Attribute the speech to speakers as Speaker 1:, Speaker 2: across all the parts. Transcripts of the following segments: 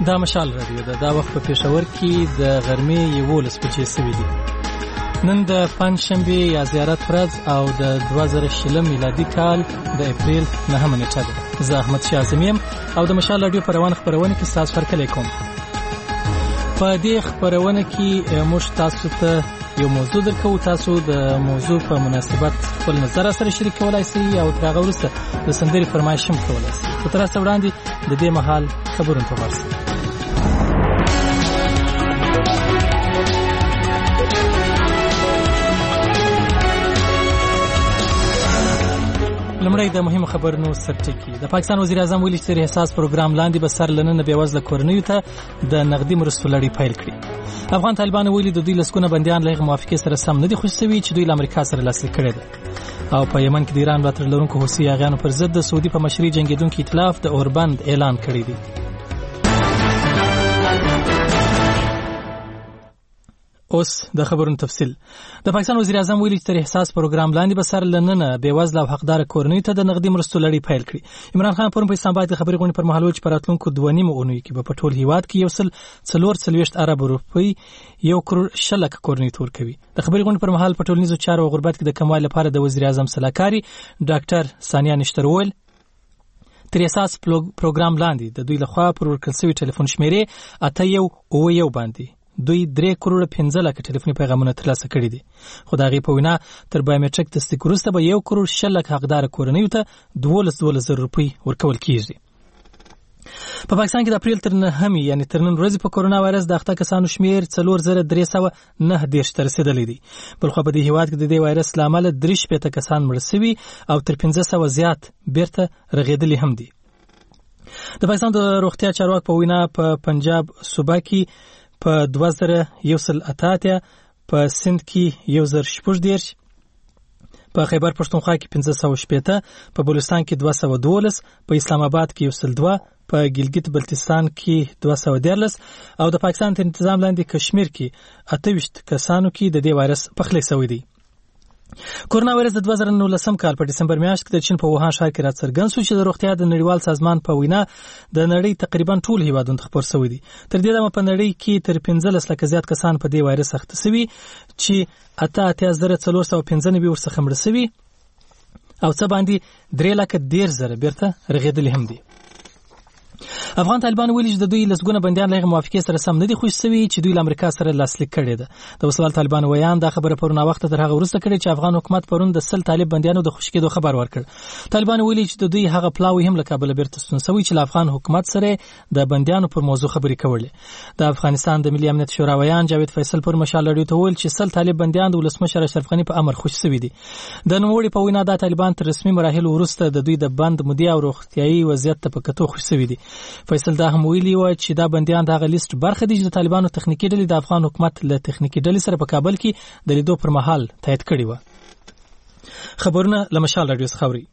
Speaker 1: دا مشال رادیو ده. دا وخت په پېښور کې د غرمې 11 بجې سوي دي. نن د پنجشنبې یا زیارت ورځ او د 2020 میلادي کال د اپریل 9 نیټه ده. زه احمد شاه اعظمي یم او د مشال رادیو په روانه خپرونه کې ستاسو هرکلی کوم. په دې خپرونه کې موږ تاسو ته یو موضوع درکو. تاسو د موضوع په مناسبت خپل نظر سره شریک کولای شئ او تر هغه وروسته د سندرې فرمایش هم کولای شئ. تر اوسه وړاندې د دې مهال خبرونه ته ورسئ. لمړی د مهمو خبرونو سرټکی. د پاکستان وزیر اعظم ویلي چې د حساس پروګرام لاندې به سر لننه بېوزله کورنیو ته د نقدي مرستو لړۍ پیل کړي. افغان طالبان ویلي د دوی لسګونه بندیان له موافقې سره سم نه دي خوشي شوي چې دوی له امریکا سره لاسلیک کړي ده. او په یمن کې د ایران ملاتړ لرونکو حوثي یاغیانو پر ضد د سعودي په مشرۍ جنګېدونکي ائتلاف د اوربند اعلان کړی دی. اوس د خبرونو تفصیل. د پاکستان وزیر اعظم ویلي چې تر احساس پروګرام لاندې به سر لننه بېوزله او حقدار کورنیو ته د نقدي مرستو لړۍ پیل کړي. عمران خان پرون په اسلام آباد کې خبري غونډې پر مهال ویل چې په راتلونکو 2.5 اونیو کې به په ټول هیواد کې 144 ارب روپۍ 1 کروڑ شلک کورنیو ته ورکوي. د خبري غونډې پر مهال په ټولنیزو چارو او غربت کې د کموالي لپاره د وزیر اعظم سلاکاري ډاکټر ثانیه نشتر وویل تر احساس پروګرام لاندې د دوی لخوا پر ورکړل شوي ټلیفون شمیرې 8191 باندې دوی 3 کروڑ 15 لک ټلیفوني پیغامونه ترلاسه کړي دي. خو دا غي په وینا تر بایومټریک تصدیق وروسته به 1 کروڑ 6 لک حقدار کورنیو ته 12,000 روپۍ ورکول کیږي. په پاکستان کې د اپریل تر 9 یعنی تر نن ورځې په کورونا وایرس د اخته کسانو شمیر 4309 ته رسیدلی دی. بلخو په دې هیواد کې د دې وایرس لامل 3 کسان مړ شوي او تر 1500 زیات بیرته رغیدلی هم دي. د پاکستان د روغتیا چارواکو په وینا په پنجاب صوبه کې په 2018 په سند کې 1014 په خیبر پښتونخوا کې 560 په بلوچستان کې 212 په اسلام آباد کې 102 په ګلګت بلتستان کې 213 او د پاکستان تر تنظیم لاندې کشمیر کې 28 کسانو کې د دې وایرس پخلی شوی دی. کورونا وایرس د 2019 کال په ډسمبر میاشت کې د چین په ووهان ښار کې راڅرګند شو چې د روغتیا د نړیوال سازمان په وینا د نړۍ تقریبا ټول هیوادونو ته خپور شوی دی. تر دې دمه په نړۍ کې تر 15 لک زیات کسان په دې وایرس اخته شوي چې 88,495 ورڅخه مړه شوي او څه باندې 3,10,000 بیرته رغېدلي هم دي. افغان طالبان ویلي چې د دوی لسګونه بندیان له موافقې سره سم نه دي خوشي شوي چې دوی له امریکا سره لاسلیک کړي ده. د وسوال طالبان ویان دا خبره پرون وخت تر هغه وروسته کړي چې افغان حکومت پرون د 100 طالب بندیانو د خوشي کېدو خبر ورکړ. طالبان ویلي چې د دوی هغه پلاوی هم له کابل بیرته ستون شوی چې له افغان حکومت سره د بندیانو پر موضوع خبرې کولې. د افغانستان د ملي امنیت شورا ویان جاوید فیصل پر مشال رادیو ته ویل چې 100 طالب بندیان د ولسمشر اشرف غنی په امر خوشي شوي دي. د نوموړي په وینا د طالبان تر رسمي مراحل وروسته د دوی د بند مدیا او روغتيایي وضعیت ته په کتو خوشي شوي دي. فیصل دا هم ویلي و چې دا بندیان د لیست برخه دي چې د طالبانو تخنیکی ډلې د افغان حکومت له تخنیکی ډلې سره په کابل کې د لیدو پر مهال تایید کړي و. خبرونه له مشال رادیو څخه اوري.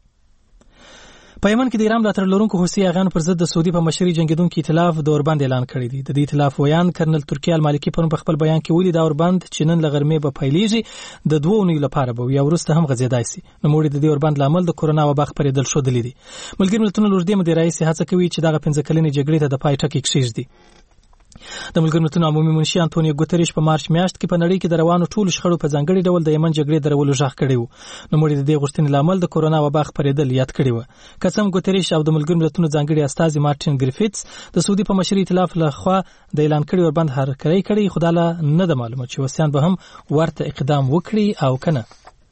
Speaker 1: په یمن کې د ایران ملاتړ لرونکو حوثي یاغیانو پر ضد د سعودي په مشرۍ جنګېدونکي ائتلاف د اوربند اعلان کړی دی. د دې ائتلاف ویان کرنل ترکي المالکي پرون په خپل بیان کې ویلي دا اوربند چې نن له غرمې به پیلېږي د 2 اونیو لپاره به یا وروسته هم غځېدای شي. نوموړي د دې اوربند لامل د کورونا وبا خپرېدل ښودلی دي. ملګري ملتونو لوړدې مدیر رئیس هڅه کوي چې دغه 15 کلنې جګړې ته د پای ټکی کېږدي. د ملګرو ملتونو عمومي منشي انټونیو ګوتریش په مارچ میاشت کې په نړۍ کې د روانو ټولو شخړو په ځانګړي ډول د یمن جګړې درولو ژغ کړی و. نوموړي د دې غوښتنې لامل د کورونا وبا خپرېدل یاد کړی و. قسم ګوتریش او د ملګرو ملتونو ځانګړي استازي مارټین ګریفټس د سعودي په مشرۍ ائتلاف له خوا د اعلان کړي اوربند هرکلی کړي. خداله نه د معلومه چې وسیان به هم ورته اقدام وکړي او کنه.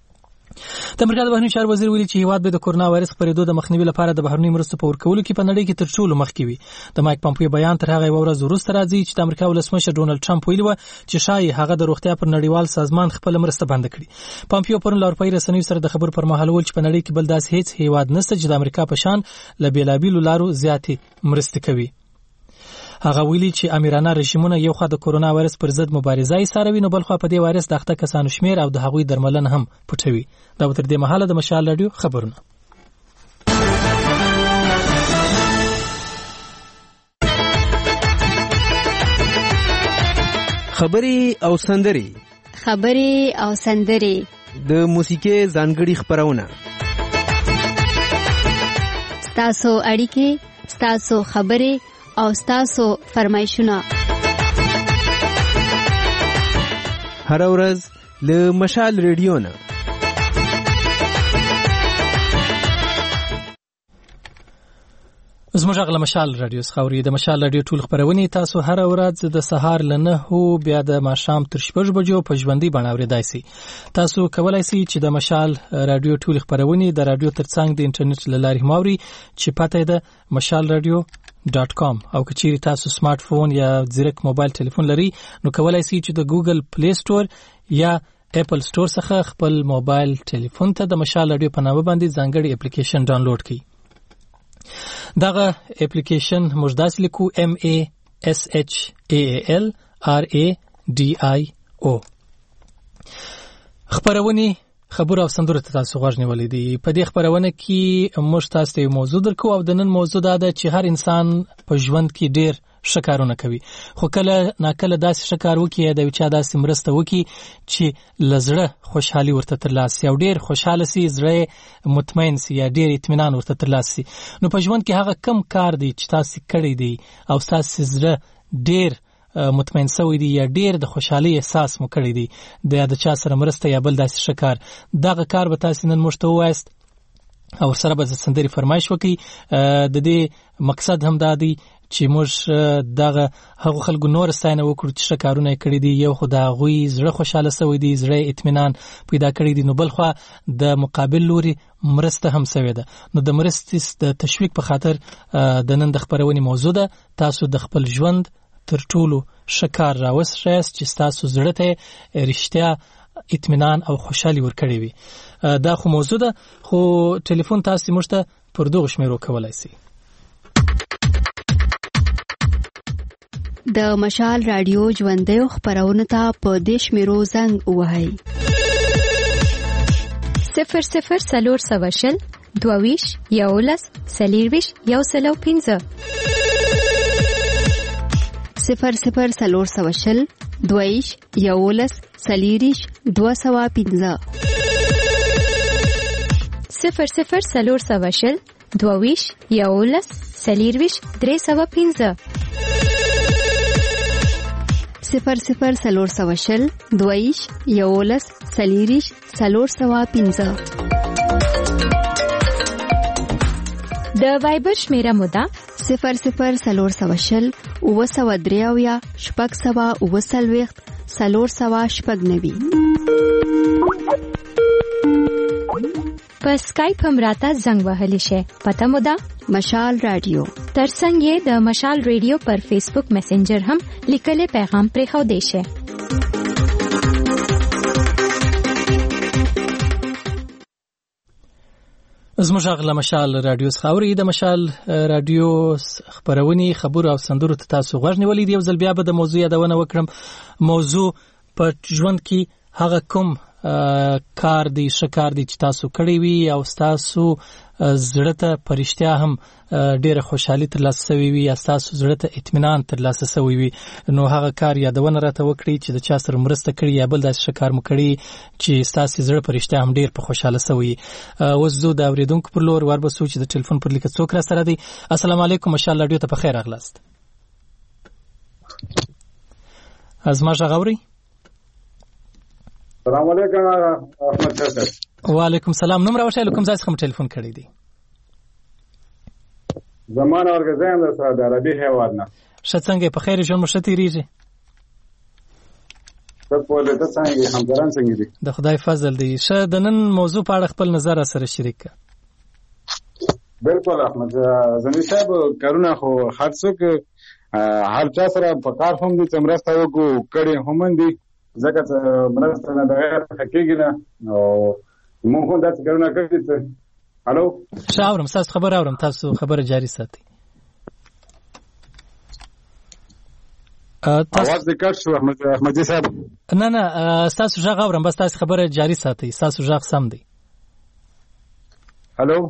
Speaker 1: د امریکا د بهرنیو چارو وزیر ویلي چې هیواد به د کورونا وایرس خپرېدو د مخنیوي لپاره د بهرنیو مرستو په ورکولو کې په نړۍ کې تر ټولو مخکې وي. د مایک پامپیو بیان تر هغه ورځ وروسته راځي چې د امریکا ولسمشر ډونالد ټرمپ ویلي و چې شایي هغه د روغتیا پر نړیوال سازمان خپل مرسته بند کړي. پامپیو پرون له اروپایي رسنیو سره د خبرو پر مهال ویل چې په نړۍ کې بل داسې هیڅ هیواد نشته چې د امریکا په شان له بیلابیلو لارو زیاتې مرستې کوي. هغه ویلي چې امیرانه رژیمونه یو خوا د کورونا وایرس پر ضد مبارزه یې ساروي نو بل خوا په دې وایرس د اخته کسانو شمیر او د هغوی درملنه هم پټوي. دا تر دې مهاله د مشال رادیو خبرونه.
Speaker 2: خبري او سندري د موسیقي ځانګړي خبرونه.
Speaker 3: ستاسو اړیکې، ستاسو خبرې او تاسو فرمایشونه
Speaker 2: هر ورځ له مشال ریډیو نه
Speaker 1: زموږ غل مشال رادیو خوري د مشال رادیو ټول خبرونه تاسو هر ورځ د سهار لنه هو بیا د ماښام تر 6 بجو په ژوندۍ باندې اوریدای شئ. تاسو کولای شئ چې د مشال رادیو ټول خبرونه د رادیو ترڅنګ د انټرنیټ لارې ماوري چې پته ده mashalradio.com او کچېری تاسو سمارټ فون یا ځیرک موبایل ټلیفون لري نو کولای شئ چې د ګوګل پلی سٹور یا اپل سٹور څخه خپل موبایل ټلیفون ته د مشال رادیو په نامه باندې ځانګړي اپلیکیشن ډاونلوډ کړئ. دغه اپلیکیشن مجداس لیکو MASHALRADIO. خبرونه خبر او سندره تاسو غوښنه ولیدي. په دې خبرونه کې موږ تاسو ته موضوع درکو او د نن موضوع دا ده چې هر انسان په ژوند کې ډېر شکارونه کوي خو کله ناکله داسې شکار وکي د وچا داسې مرسته وکي چې لزړه خوشحالي ورته ترلاسي او ډېر خوشاله سي زړه مطمئن سي یا ډېر اطمینان ورته ترلاسي. نو په ژوند کې هغه کم کار دی چې تاسو کړی دی او تاسو زړه ډېر مطمئن سوی دی یا ډېر د خوشحالي احساس مو کړی دی د چا سره مرسته یا بل داسې شکار دغه کار به تاسو نن مشته وایست او سره به سندري فرمایش وکي. د دې مقصد هم دا دی چې موږ دغه هغه خلکو نور ستاینه وکړو چې شکارونه کړی دي یو خدای غوي زړه خوشاله سوی دی زړه اطمینان پیدا کړی دی نو بل خو د مقابل لوري مرسته هم سوی ده. نو د مرستې د تشویق په خاطر د نن د خبرونې موضوع ده تاسو د خپل ژوند تر ټولو شکار راوستئ چې تاسو زړه ته رښتیا اطمینان او خوشحالي ورکړي وي. دا خو موضوع ده خو ټلیفون تاسو مشته پر دغه شمیرو کولای شئ.
Speaker 3: د مشال رادیو ژوندۍ خبرونه ته په دیش میرو زنګ وهاي
Speaker 4: 00 22 یولس سلیرویش یو سلو 15
Speaker 3: 00 22 یولس سلیریش 215
Speaker 4: 00 22 یولس سلیرویش 315
Speaker 3: 00 22 یولس سلیریش 315
Speaker 4: د وایبر شمیره مودا
Speaker 3: 00 وسودریاویا شپږ سوا وسلويخت سلور سوا شپږ نوي
Speaker 4: په سکایپ هم راته زنګ وهلی شي پته مودا
Speaker 3: مشال رادیو
Speaker 4: ترڅنګ د مشال رادیو پر فیسبوک میسنجر هم لیکلي پیغام پرې خو دی شي.
Speaker 1: زموږ غل مشال رادیو خوري د مشال رادیو خبرونه خبر او سندرو ته تاسو غوښنه ولیدي یو ځل بیا به د موضوع یادونه وکړم. موضوع په ژوند کې هغه کوم کار دی شکار دی چې تاسو کړی وي او تاسو زړه ته پرشتیا هم ډېر خوشحالي ترلاسه شوی وي یا تاسو زړه ته اطمینان ترلاسه شوی وي نو هغه کار یادونه راته وکړي چې د چا سره مرسته کړی یا بل داسې شکار مو کړی چې تاسو زړه پرشتیا هم ډېر په خوشاله شوی. اوس زه د اوریدونکو پر لور وربسو چې د ټلیفون پر لیکه څوک را سره دی. السلام علیکم مشال رادیو ته په خیر راغلاست. ازما غوري
Speaker 5: السلام علیکم احمد صاحب.
Speaker 1: وعلیکم السلام. نوم راوښه کوم ځای څخه ټلیفون کړی دی؟
Speaker 5: زمانه ورګزایم د سعودي عربي هیواد نه.
Speaker 1: شڅنګ په خیر ژوند مشته ریږي.
Speaker 5: ته په دې څنګه همداران څنګه دي؟
Speaker 1: د خدای فضل دی. شه د نن موضوع په اړه خپل نظر سره شریک کړه.
Speaker 5: بالکل احمد زمي صاحب کارونه خو هر څوک هر چا سره په کار هم دي تمرسته وکړو کړي هم دي ځکه چې مرسته نه بغیر حقیقي نه او موږ هم داسې کارونه کوي چې الو
Speaker 1: شاورم تاسو خبر اورم تاسو خبره جاری ساتي.
Speaker 5: اواز دې کټ شو احمدي صاحب.
Speaker 1: نه تاسو ژغ اورم بس تاسو خبره جاری ساتي تاسو ژغ سم دی.
Speaker 5: الو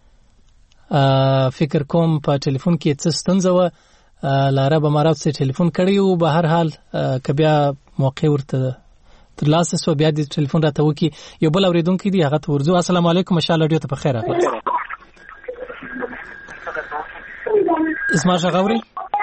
Speaker 1: فکر کوم په ټلیفون کې څه ستونزه و لاره به مراد سره ټلیفون کړی او به هر حال کبیا موقع ورته ترلاسه سو بیا د ټلیفون راته وکي یو بل اوریدونکو دی هغه ورزو. السلام علیکم مشال رادیو ته په خیر راغلاست. اسما غوري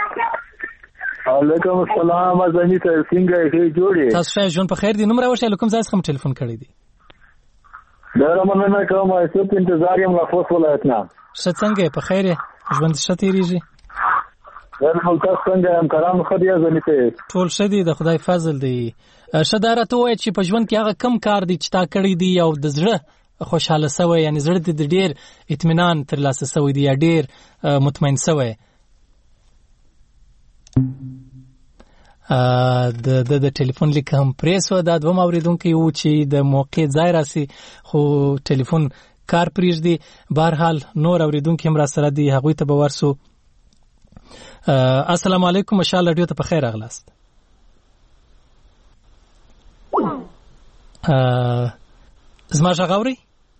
Speaker 6: وعلیکم السلام ازمی ته څنګه یې جوړې
Speaker 1: تاسو ښه ژوند په خیر دي نوم راوښه کوم ځای څخه ټلیفون کړی دی
Speaker 6: دا مننه کوم چې په انتظار یم لا خوست ولایت نه
Speaker 1: څه څنګه په خیر ژوند ښه تیریږي
Speaker 6: ورته تاسو څنګه هم کرام خدای ازمی ته
Speaker 1: ټول ښه دي د خدای فضل دی شدارته وای چې په ژوند کې هغه کم کار دی چې تا کړی دی او د زړه خوشاله سوی یعنی زړه د ډیر اطمینان ترلاسه سوی دی یا ډیر مطمئن سوی د ټلیفون لیک هم پریسو دا دوه اوریدونکو یو چې د موقع ځای راسي خو ټلیفون کار پریږدي بهرحال نور اوریدونکو هم را سره دي هغوی ته به ورسو السلام علیکم مشال رادیو ته په خیر راغلاست زما غاوري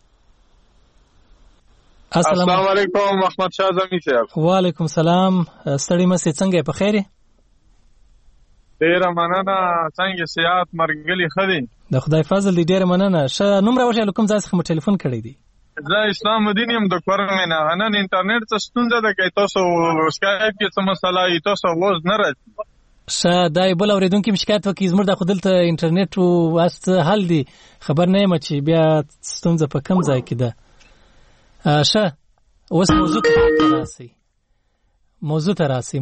Speaker 7: السلام علیکم احمد شاه زمي صاحب
Speaker 1: وعلیکم السلام ستړي مې څنګه په خیر
Speaker 7: ډیر مننه څنګه سیاحت مرګلي خدي
Speaker 1: د خدای فضل دې ډیر مننه شه نوم راوښه کوم ځای څخه ټلیفون کړی دی
Speaker 7: زه اسلام الدین یم د کورمنه نن انټرنیټ څه ستونزه ده کې تاسو سکایپ کې څه مسله ای تاسو ووز نه راځي
Speaker 1: شه دای بل اوریدونکو شکایت وکي زموږ د خپلته انټرنیټ واسطه حل دی خبر نه یم چې بیا ستونزه په کوم ځای کې ده شه اوس موضوع ته راسي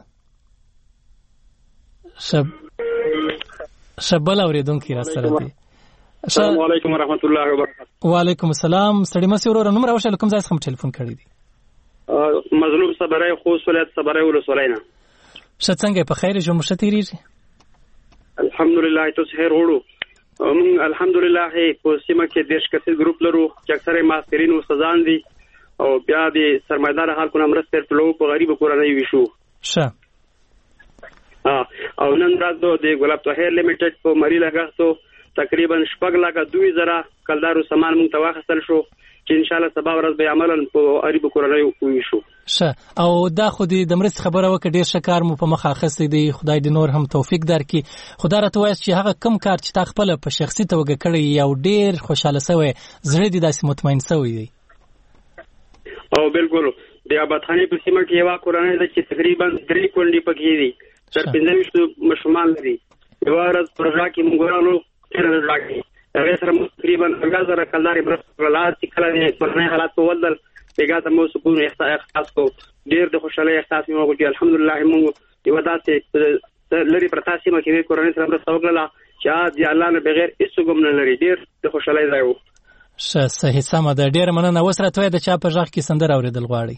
Speaker 1: شبل اوریدونکو را سره دی
Speaker 8: السلام علیکم ورحمت الله وبرکاته
Speaker 1: وعلیکم السلام ستړي مې ورور نوم راوښه کوم ځای څخه ټلیفون کړی دی
Speaker 8: مظلوم صبرای خوست ولایت صبرای ولسوالینا
Speaker 1: څنګه په خیر جو مشتریږي
Speaker 8: الحمدلله تاسو خیر وړو موږ الحمدلله په سیمه کې د شکایت ګروپ لرو چې اکثره ماسټرین او سزان دي او بیا د سرمایدار خلکو نمرسته ټلو په غریب کورنۍ وشو
Speaker 1: شه
Speaker 8: او نن راځو د ګلاب طاهر لیمیټډ په مری لګاستو تقریبا 2,000 کلدارو سامان موږ ته واخیستل شو چې ان شاء الله سبا ورځ به عملاً په غریب کورنۍ وشو
Speaker 1: شه او دا خو دې د مرستې خبره وکړه ډیر شکر مو په مخ اخستې دی خدای دې نور هم توفیق درکړي خدای راته وایي چې هغه کم کار چې تا خپل په شخصي توګه کړی یو ډیر خوشاله سوی زړه دې داسې مطمئن سوی دی
Speaker 8: او بالکل د آبادخانې په سیمه کې یو کورنۍ ده چې تقریبا 3 کونډې پکې دي تر 15 مشمال لري یو ورځ پرځا کې موږ ورانو تر راځي هغه سره تقریبا 1000 کلداري برسولات چې کله نه پرنه حالات په ودل پیګه ته مو سکون احساس کو ډیر د خوشاله احساس مو وکړ الحمدلله موږ یو داسې لري پرتاسي مکه کورنۍ سره برسو وکړه چې دی الله نه بغیر هیڅ کوم نه لري ډیر د خوشاله ځای وو
Speaker 1: صحیح سم ده ډیر مننه وسره توې د چا په ځخ کې سندر اوریدل غواړي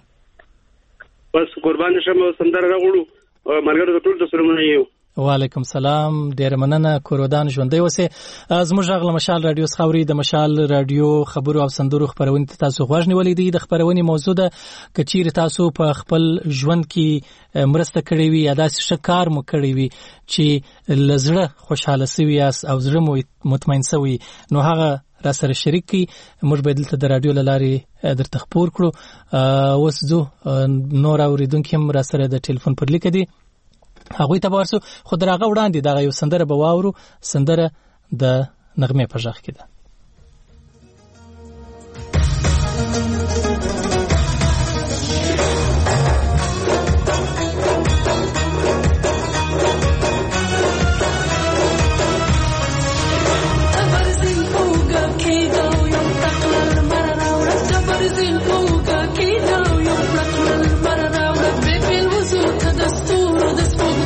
Speaker 8: بس قربان شم سندر راغړو مرګرو ټول د سلامونه یو
Speaker 1: وعلیکم السلام ډیر مننه کورودان ژوندۍ اوسه زموږ غل مشال رادیو خبري د مشال رادیو خبرو او سندرو خبرونه تاسو غوښ نیولې دي د خبرونې موضوع ده کچیر تاسو په خپل ژوند کې مرسته کړې وي یا داسې شکار مو کړې وي چې لزړه خوشاله سوي او زړه مو مطمئن سوي نو هغه را سره شریک کی موږ به دلته د رادیو لاري درته خبر کړو اوس زه نور اوریدونکو هم را سره د ټلیفون پر لیک دي هغه ته ورسو خود راغه وړاندې دا یو سندره به واورو سندره د نغمه په ځخ کې ده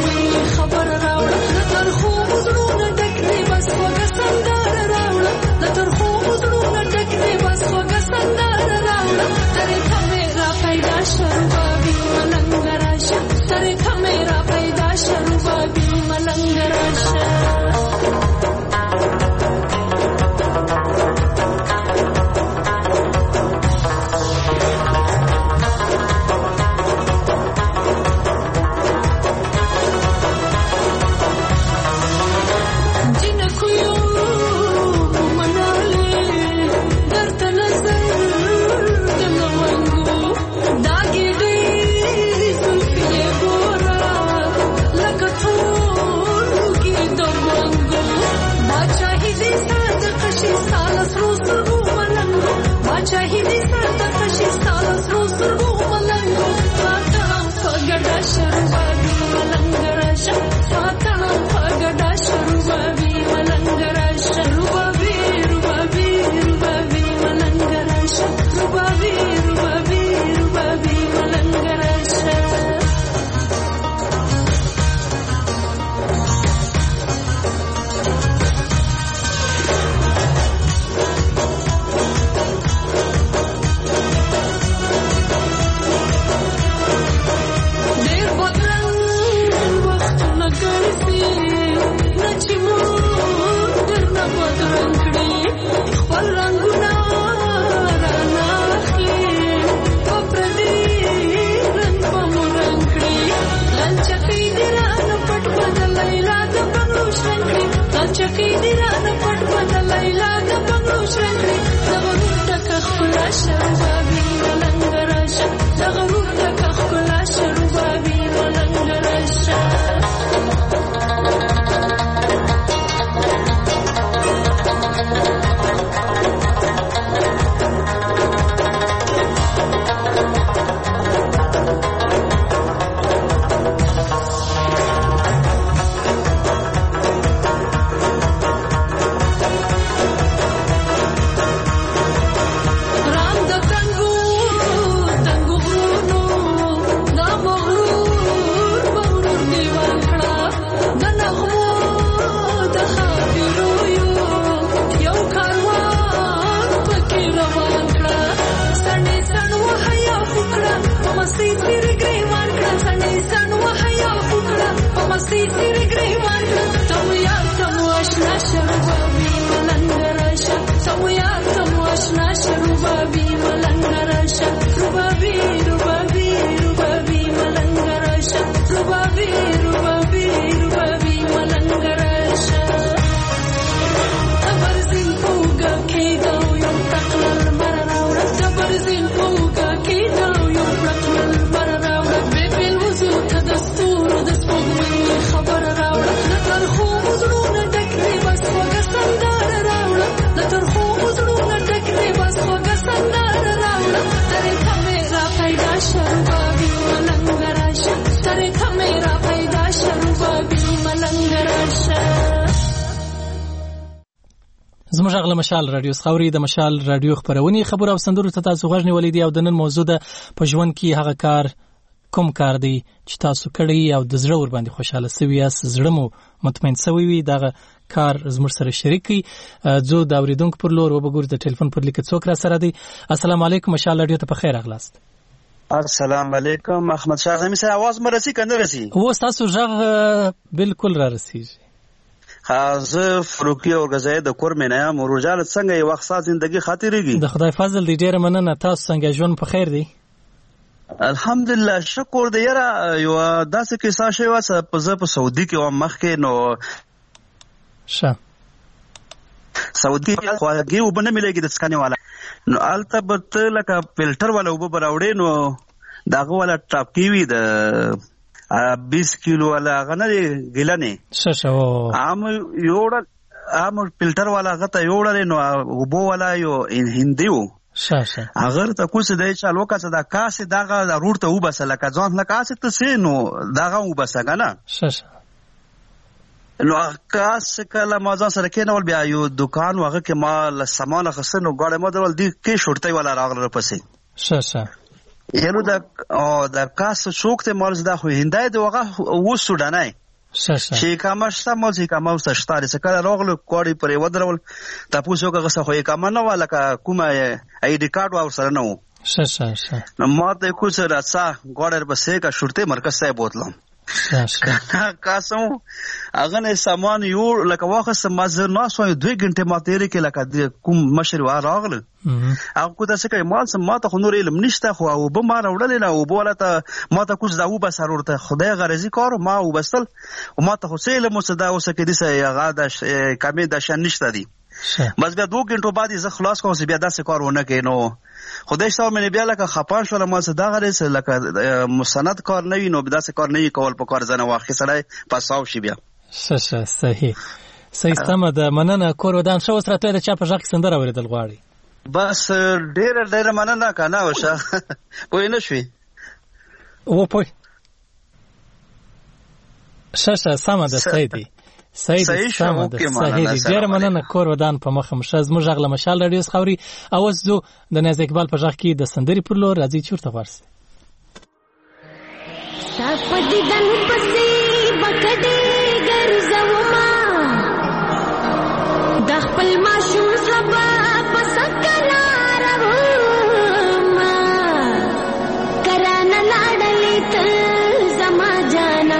Speaker 9: خبر راوړه تر خو زړونه ډک دی بس وګ سندره راوړه
Speaker 1: زموږ غل مشال رادیو خاوري د مشال رادیو خبرونې خبر او سندرو ته تاسو غوښنی ولیدي او د نن موضوع ده په ژوند کې هغه کار کوم کار دی چې تاسو کړی او د زړه ور باندې خوشاله سوي یاست زړه مو مطمئن سوي وي دا کار زموږ سره شریکي زه د اوریدونکو پر لور وبګور د ټلیفون پر لیک څوک را سره دی. السلام علیکم مشال رادیو ته په خیر اغلاست.
Speaker 9: السلام علیکم احمد شاه غمی سره आवाज مرسي کنه رسي
Speaker 1: و تاسو ژغ بالکل را رسیږي.
Speaker 9: زه فروقي او غزای د کور مې نه مروجال څنګه یو وخت زندگی خاطرېږي.
Speaker 1: د خدای فضل دی ډیره مننه. تاسو څنګه ژوند په خیر دی؟
Speaker 9: الحمدلله شکر دی یاره. یو داسې کیسه شوی و چې په سعودي کې و مخکې نو سعودي خواږه وبنه ملګری د سکانه والا نو الته به لکه فلټر والا وب براوړې نو داغه والا ټاپکی وی د 20 کیلو والا غنه ګلنه عام فلټر والا غته یوړل نو وبو والا یو هندیو اگر ته کوڅ دی چې لوکا څه دا کاس داغه روټ ته وبسله کا ځان لا کاس ته سي نو داغه وبسه کنه نو کاس کله ما ځان سره کېنول بیا یو دکان واغه کې ما له سامان خسنو غاړه ما درول دی کې شورتي والا راغله پسې یلو دا کاس څوک ته مال زده خو هندای دی واغه و سودانای شي کامشته مو چې کاموسته شتاري څخه راغله کوړی پرې ودرول تاسو هغه څه خو یې کامنه والا کومه اي ډي کارت ور سره نو نو ما ته کو سره راځه غوړر بسې کا شورتي مرکز ته بوتلم کاسو هغه نه سامان یو لکه واخه مازر نه سو 2 غنټه ما تیرې کې لکه کوم مشر و راغله هغه کو تاسو کې مال سم ما ته خو نور علم نشته خو او به ما راوړل نه او بوله ته ما ته کوز دا و بس ورته خدای غرضی کار ما وبستل او ما ته خو سیل مو صدا اوسه کې دسه هغه د کمې د شان نشته دي بس بیا 2 غنټو بعد زه خلاص کوم بیا داسې کار ونه کینو خدای شاو مې بیا لکه خپان شول ما صدا غرض لکه مستند کار نه وینو بیا داسې کار نه کول په کار زنه واخې سره پاساو شي بیا
Speaker 1: صحیح سم ده مننه کور ودان شو سره ته د چا په ځکه سندره اوریدل غواړي
Speaker 9: بس ډېر مننه کنه وشه پوه نه شوي
Speaker 1: و پوه سم ده سیدی صحیح سم ده صحیح ډیر مننه کور ودان په مخه مشه زموږ غل مشال رادیو خاوري اوس زو د ناز اقبال په ځخ کې د سندري پر لور راځي چورته ورسه
Speaker 10: صفدي دن پسې بکډې ګرځوما د خپل ماشوم سبا پسکلا روما کرانه لاړلې ته زما جانا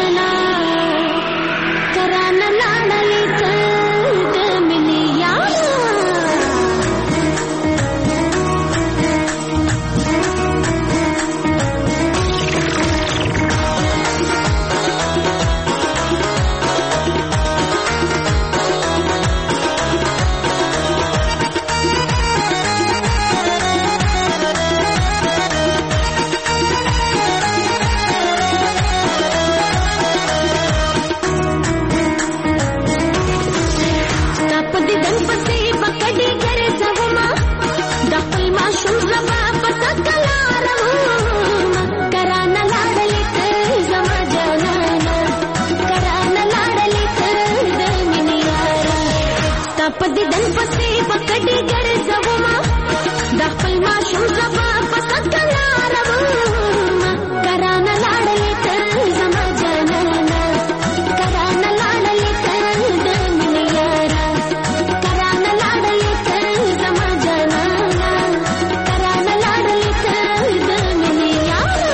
Speaker 10: پدې دن پسې پکډې ګرځوما د خپل ماشوم زما پسکلا روما کرانه لاړلې ته زما جانانا کرانه لاړلې ته د مینې یارا کرانه لاړلې ته زما جانانا کرانه لاړلې ته د مینې یارا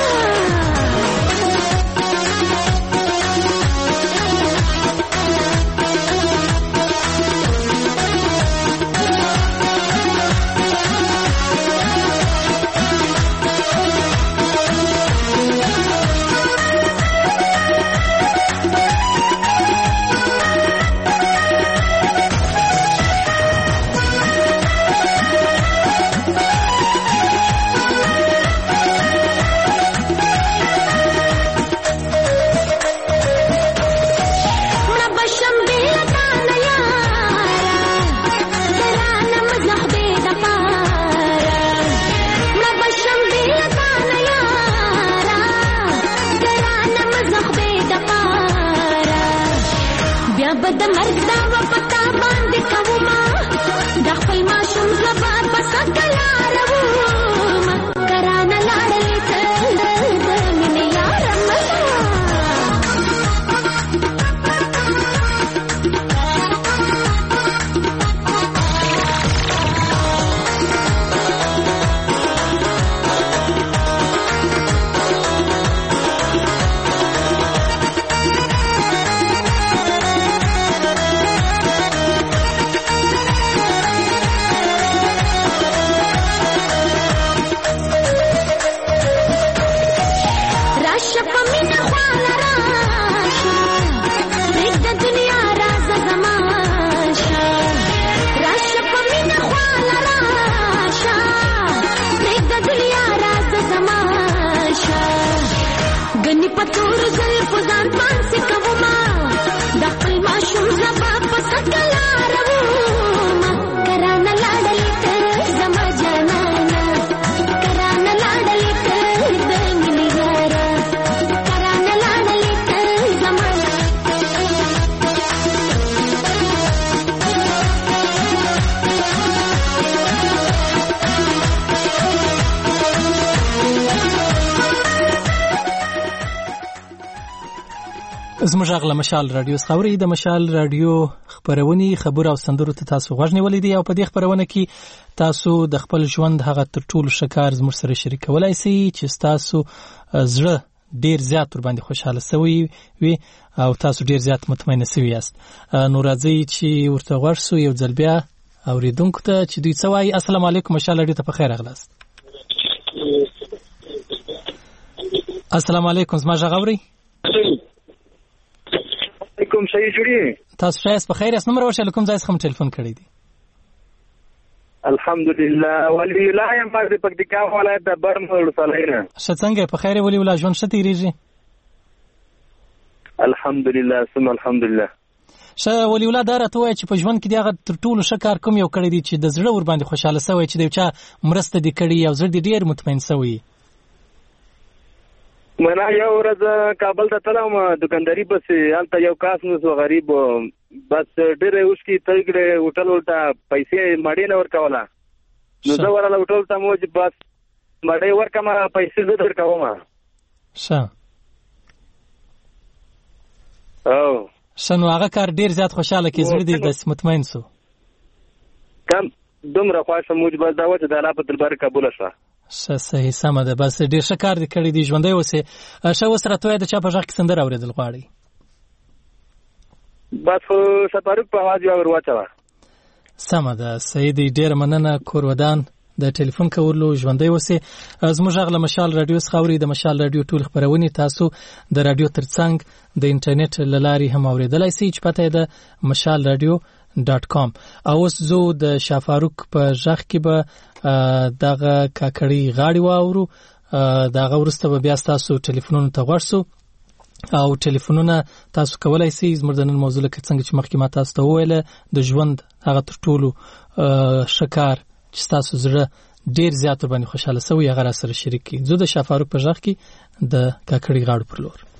Speaker 10: بد مرګ دا و پتا باندې کوما
Speaker 1: زموږ غږ له مشال رادیو خبري د مشال رادیو خبرونی خبر او سندرو ته تاسو غوښنی ولیدي او په دې خبرونه کې تاسو د خپل ژوند هغه تر ټولو شکار زموږ سره شریکولای شئ چې تاسو زړه ډیر زیات ور باندې خوشاله سوي وي او تاسو ډیر زیات مطمئن سوي یاست. نو راځي چې ورته ورسو یو ځل بیا اوریدونکو ته چې دوی څه وایي. السلام علیکم مشال رادیو ته په خیر راغلاست. السلام علیکم زما غږ اورئ؟
Speaker 11: کوم شي جوړی
Speaker 1: تاسو شایست په خیر است. نمبر ورشه کوم ځای څخه ټلیفون کړی دی؟
Speaker 11: الحمدلله ولی الله یم په پکتیکا ولایت د برمل صلینا.
Speaker 1: څنګه په خیر ولی ولا ژوند شته ریږي؟
Speaker 11: الحمدلله ثم الحمدلله.
Speaker 1: ولی ولا دا راته وایي چې په ژوند کې دغه تر ټولو ښه کار کوم یو کړی دی چې د زړه ور باندې خوشاله سوی چې د چا مرسته دی کړی او زړه دی ډیر مطمئن سوی؟
Speaker 11: منا یو ورځ کابل ته تلم دکانداري بس هلته یو کاس نو غریب بس ډېر اوسکی تګړه هوټل ولته پیسې ماډي نه ورکوله نو زه وراله هوټل ته مو چې بس ماډي ورکما پیسې زه درکوم.
Speaker 1: شنو هغه کار ډیر زیات خوشاله کې زړه دې د مطمئن سو
Speaker 11: کم دومره خوښه موږ بس دا و چې د الله په دربار قبول شوه.
Speaker 1: صحیح سمه ده. بس ډیر ښه کار دې کړی دی ژوندی اوسې. ښه اوس راته وایه د چا په غږ کې سندره اورېدل غواړئ؟
Speaker 11: بس خو شپاروک په اواز یې ورواچوه.
Speaker 1: سمه ده صحیح دی. ډېره مننه کور ودان د ټلیفون کولو ژوندی اوسې. زموږ غږ له مشال رادیو څخه اورئ. د مشال رادیو ټول خپرونې تاسو د رادیو ترڅنګ د انټرنیټ له لارې هم اورېدلی شئ چې پته یې د مشال رادیو .com. اوس زه د شافاروق په غږ کې به دغه کاکړي غاړي واورو. دغه وروسته به بیا تاسو ټلیفونونو ته ورسو او ټلیفونونه تاسو کولای شئ. زموږ د نن موضوع لکه څنګه چې مخکې ما تاسو ته وویله د ژوند هغه تر ټولو ښه کار چې تاسو زړه ډیر زیات ور باندې خوشاله سوی هغه را سره شریک کړئ. زه د شافاروق په غږ کې د کاکړي غاړو پر لور.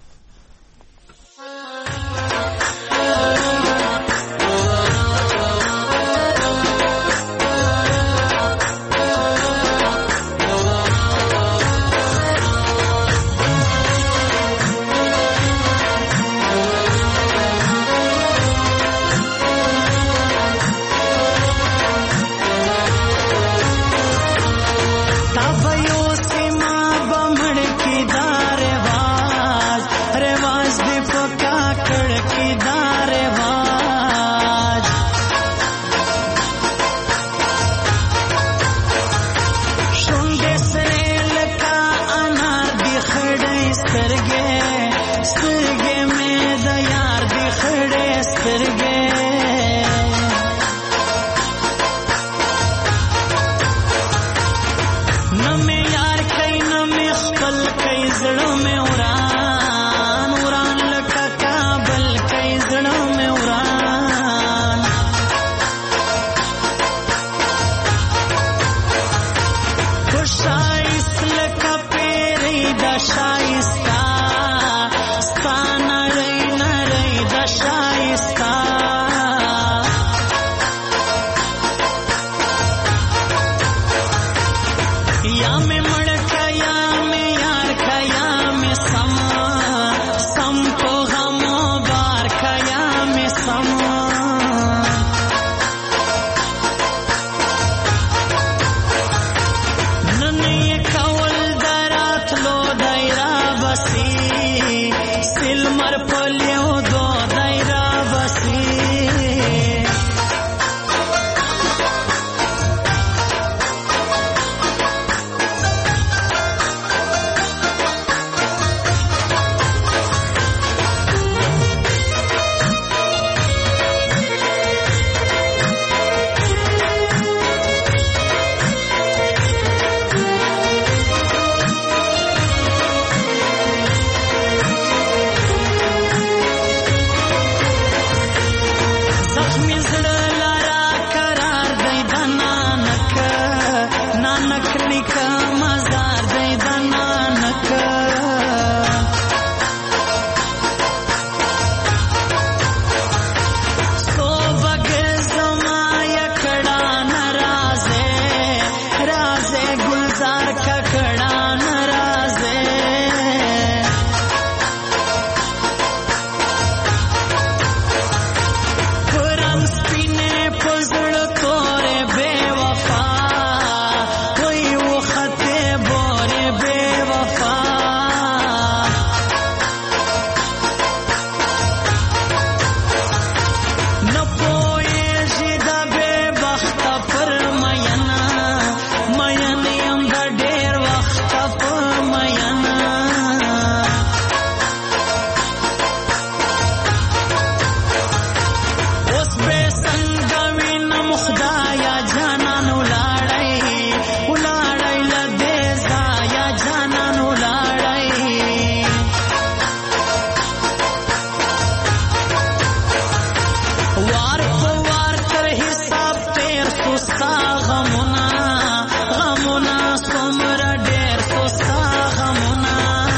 Speaker 12: وار په وار تر حساب تیر سوستا غمونه غمونه څومره ډېر سوستا غمونه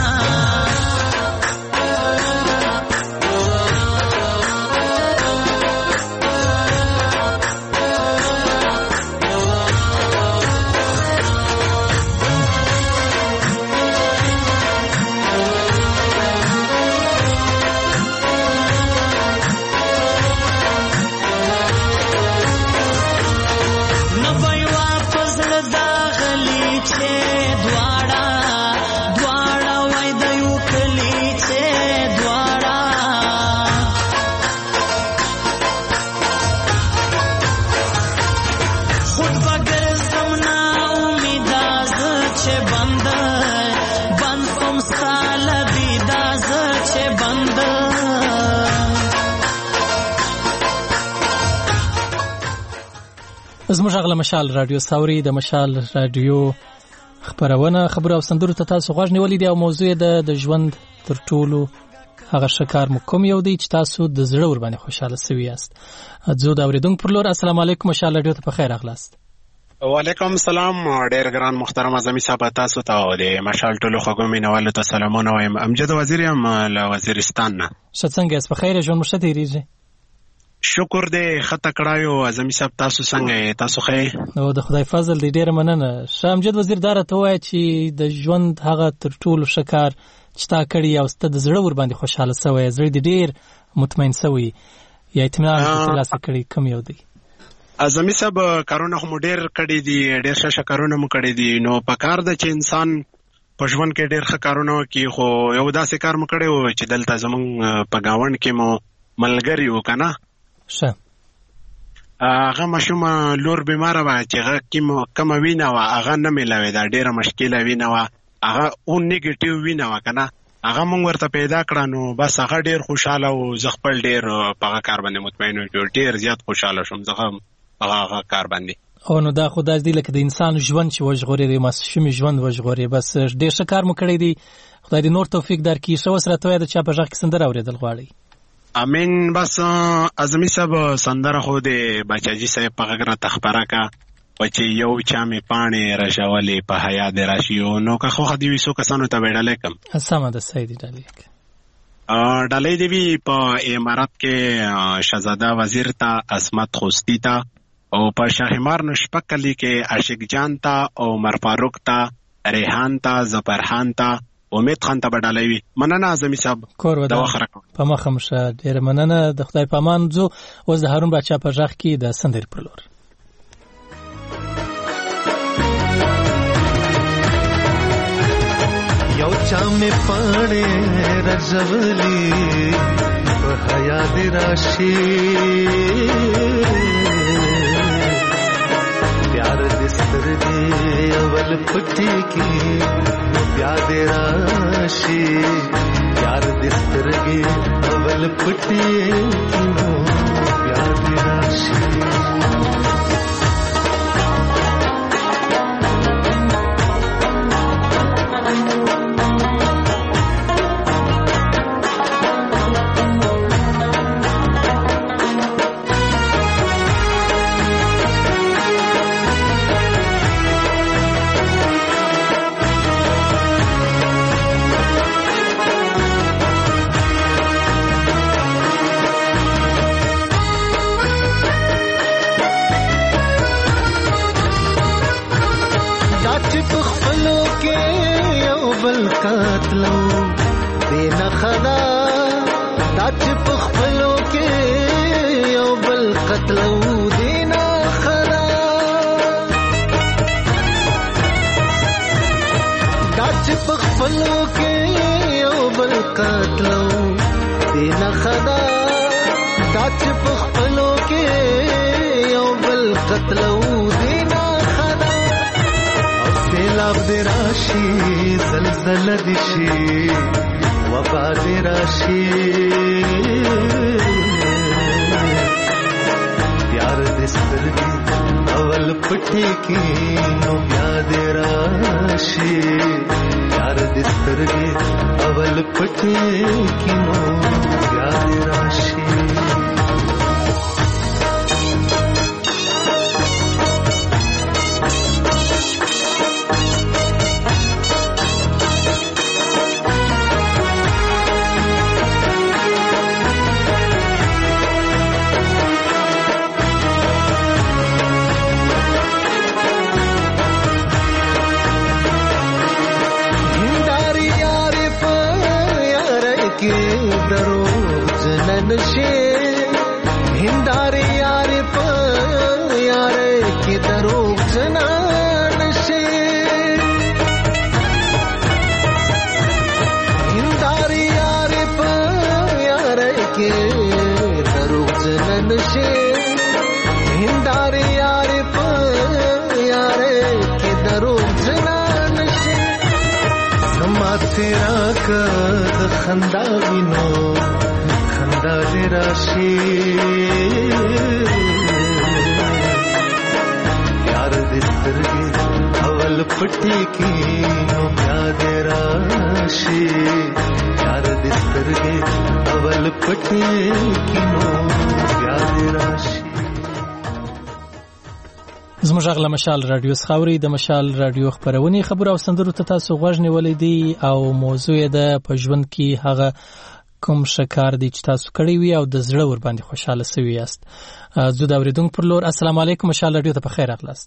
Speaker 1: زموږ غلا مشال رادیو ثوري د مشال رادیو خبرونه خبر او سندرو ته تاسو غوښ نیولې دی او موضوع د ژوند تر ټولو هغه شکار مکم یو دی چې تاسو د زړه ور باندې خوشاله سوي یاست. زه دا اوریدونکو پر لور السلام علیکم مشال رادیو ته په خیر اغلاست.
Speaker 13: وعلیکم السلام ډیر ګران محترم اعظمي صاحب تاسو ته او د مشال ټولو خګو مینوالو ته سلامونه وایم. امجد وزیر یم له وزیرستان نه.
Speaker 1: څنګه یاست؟ په خیر ژوند مشته دیریږي؟
Speaker 13: شکر دې خطا کړایو اعظمي صاحب تاسو څنګه تاسو ښه؟
Speaker 1: نو د خدای فضل دې ډیر مننه. شامجد وزیر دار ته وایي چې د ژوند هغه تر ټولو شکار چې تا کړی او ست د زړه ور باندې خوشاله سوی زړه دې ډیر مطمئن سوی یا اطمینان ترلاسه کړی کوم یو دی؟
Speaker 13: اعظمي صاحب کارونه هم ډیر کړی دي ډیر ښه کارونه مو کړی دي نو پکار د چې انسان په ژوند کې ډیر ښه کارونه کوي خو یو داسې کار مو کړی و چې دلته زمونږ په گاوند کې مو ملګری و کنه
Speaker 1: شه
Speaker 13: هغه ماشومه لور بیماره وه چې هغه کومه وینه وه هغه نه میلاوې ده ډېره مشکله وینه وه هغه اون نیګیټیو وینه وه که نه هغه مونږ ورته پیدا کړه نو بس هغه ډېر خوشحاله و زه خپل ډېر په هغه کار باندې مطمئن و ډېر زیات خوشحاله شوم زه هغه کار باندې.
Speaker 1: او نو دا خو داسې دی لکه د انسان ژوند چې وژغورې دی ماشومې ژوند وژغورې بس ډېر ښه کار مو کړی دی خدای دې نور توفیق درکړي. ښه اوس راته وایه د چا په غږ کې سندره اورېدل غواړئ؟
Speaker 13: امین. بس اعظمي صاحب سندره خو د باچاجي صاحب په غږ راته خپره که و چې یو چا مې پاڼې رژولې په حیا دې راشي نو که خوښه دې وي څو کسانو ته به یې ډالۍ کړم؟
Speaker 1: سمه ده صحیح دي ډالۍ
Speaker 13: ډالۍ دې وي په امارات کې شهزاده وزیر ته عصمت خوستی ته او په شاهمار نشپک کلی کې عاشق جان ته او عمر فاروق ته ریحان ته ظفرخان ته امید خان ته به ډالۍ وي. مننه اعظمي صاحب د وخت راکړه
Speaker 1: په مخه مو شه ډېره مننه د خدای په امان. ځو اوس د هارون باچا په غږ کې د سندرې پر لور.
Speaker 2: یو چا مې پاڼې رژولې په حیا دې راشي پیار دې سترګې اول پټې کې بیا دې راشي پیار دې سترګې اول پټې کې بیا دې راشي قتلو دینا خدا داچ پخپلو کې یو بل قتلو دینا خدا داچ پخپلو کې یو بل قتلو دینا خدا داچ پخپلو کې یو بل قتلو دینا خدا او سیلاب دی راشي زلزله دی شي وبا دی راشي پیار دی سترګې اول پټې کې نو بیا دی راشي پیار دی سترګې اول پټې کې نو بیا دی راشي
Speaker 14: ماته راکه د خندا وینو خندا دې راشي یار دې سترګې اول پټې کې نو بیا دې راشي یار دې سترګې اول پټې کې نو بیا دې راشي.
Speaker 1: زموږ غږ له مشال رادیو څخه اورئ. د مشال رادیو خپرونې خبرو او سندرو ته تاسو غوږ نیولی دی او موضوع یې ده په ژوند کې هغه کوم ښه کار دی چې تاسو کړی وي او د زړه ورباندې خوشحاله سوي یاست. زه د اورېدونکو پر لور السلام علیکم. مشال رادیو ته په خیر راغلاست.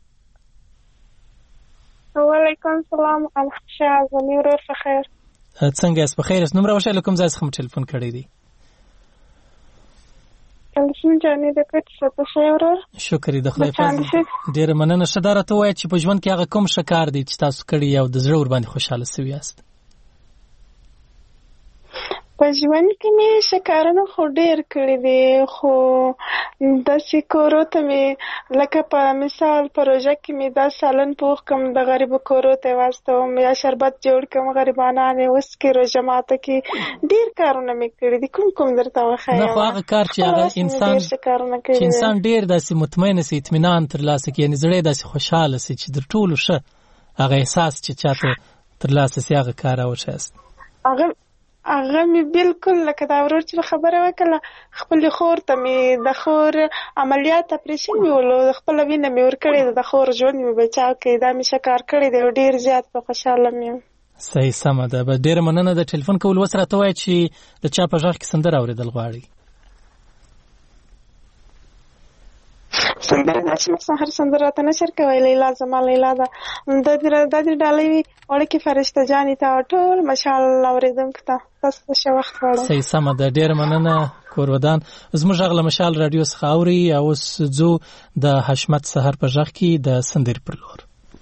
Speaker 15: وعلیکم السلام الخشا زمي ورور په خیر.
Speaker 1: څنګه یاست؟ په خیر یاست؟ نوم راوښیه له کوم ځای څخه مو ټلیفون کړی دی؟ شکر د خدای فضل. ډېره مننه. ښه دا راته ووایه چې په ژوند کې هغه کوم ښه کار دی چې تاسو کړی او د زړه ورباندې خوشحاله سوي یاست؟
Speaker 15: په ژوند کې مې ښه کارونه خو ډېر کړي دي خو داسې کورو ته مې لکه په مثال پروژه کې مې دا سالن پوخ کړم د غریبو کورو ته یې واستوم یا شربت جوړ کړم غریبانان یې اوس کې روژه ماته کې ډېر کارونه مې کړي دي. کوم درته وښایم؟ نه خو هغه کار چې هغه انسان ډېر داسې مطمئنه سي اطمینان ترلاسه کړي یعنې زړه یې داسې خوشحاله سي چې در ټولو ښه هغه احساس چې چاته ترلاسه سي هغه کار راوښیاست. هغه مې بالکل لکه دا ورور چې خبره وکړه خپلې خور ته مې د خور عملیات اپریشن مې ولو خپله وینه مې ورکړې ده د خور ژوند مې بچاو کړی دا مې ښه کار کړی دی او ډېر زیات په خوشحاله مې یم.
Speaker 1: صحیح سمه ده. ډېره مننه د ټلیفون کول. اوس راته ووایه چې د چا په غږ کې سندره اورېدل غواړئ؟
Speaker 15: سندره هر سندره راته نشر کوی. لیلا زما لیلا ده د دې ډالۍ وړکې فرشته جانې ته ټول مشال اورېدونکو ته تاسو ته ښه وخت غواړم.
Speaker 1: صحیح سمه ده. ډېره مننه کورودان. زموږ غږ له مشال رادیو څخه اورئ. اوس ځو د حشمت سحر په غږ کې د سندرې پر لور.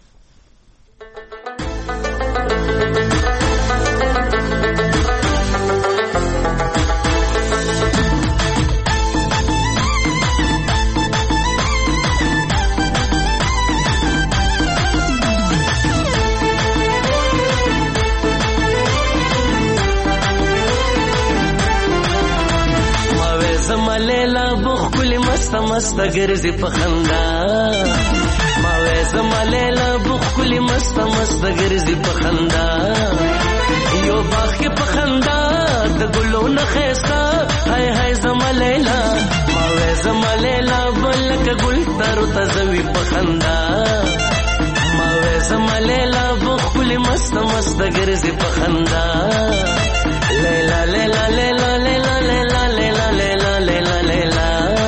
Speaker 12: لیلا بخکلی مست مست گرزی پخندا ماوی زما لیلا بخکلی مست مست گرزی پخندا یو باغ کی پخندا د ګلو نه خستا هاي هاي زما لیلا ماوی زما لیلا بلک ګل تر تزوی پخندا ماوی زما لیلا بخکلی مست مست گرزی پخندا لیلا لیلا لیلا لیلا لیلا لیلا لیلا لیلا لیلا